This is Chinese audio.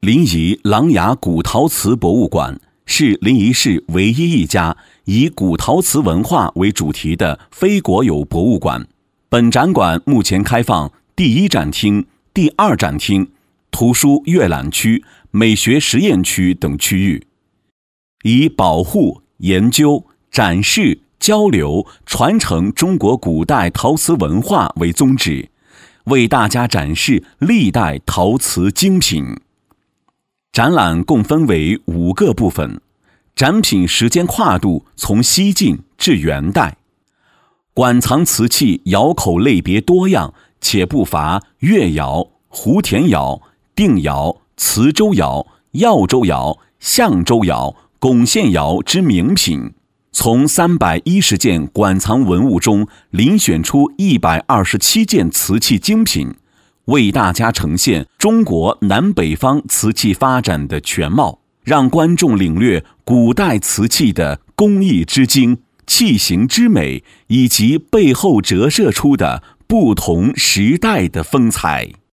临沂琅琊古陶瓷博物馆是临沂市唯一一家以古陶瓷文化为主题的非国有博物馆。本展馆目前开放第一展厅、第二展厅、图书阅览区、美学实验区等区域，以保护、研究、展示、交流、传承中国古代陶瓷文化为宗旨，为大家展示历代陶瓷精品。展览共分为5个部分，展品时间跨度从西晋至元代。馆藏瓷器窑口类别多样，且不乏越窑、湖田窑、定窑、磁州窑、耀州窑、象州窑、巩县窑之名品。从310件馆藏文物中遴选出127件瓷器精品，为大家呈现中国南北方瓷器发展的全貌，让观众领略古代瓷器的工艺之精、器形之美，以及背后折射出的不同时代的风采。